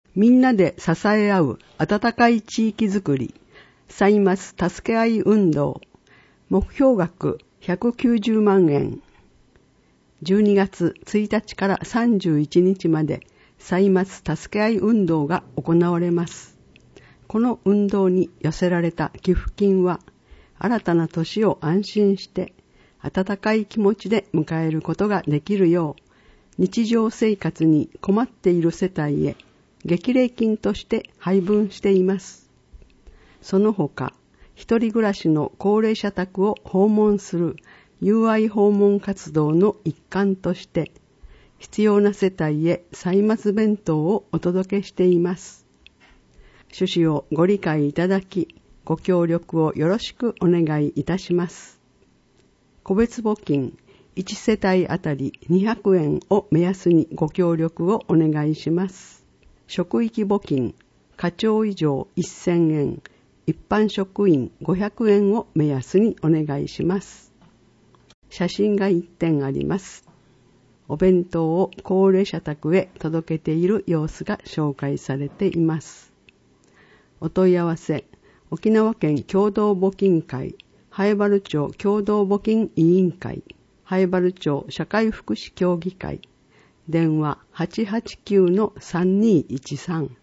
みんなで支え合う温かい地域づくり、歳末助け合い運動、目標額190万円。12月1日から31日まで歳末助け合い運動が行われます。この運動に寄せられた寄付金は、新たな年を安心して温かい気持ちで迎えることができるよう、日常生活に困っている世帯へ激励金として配分しています。その他、一人暮らしの高齢者宅を訪問する友愛訪問活動の一環として、必要な世帯へ歳末弁当をお届けしています。趣旨をご理解いただき、ご協力をよろしくお願いいたします。個別募金1世帯あたり200円を目安にご協力をお願いします。職域募金、課長以上1000円、一般職員500円を目安にお願いします。写真が1点あります。お弁当を高齢者宅へ届けている様子が紹介されています。お問い合わせ、沖縄県共同募金会、南風原町共同募金委員会、南風原町社会福祉協議会、電話889-3213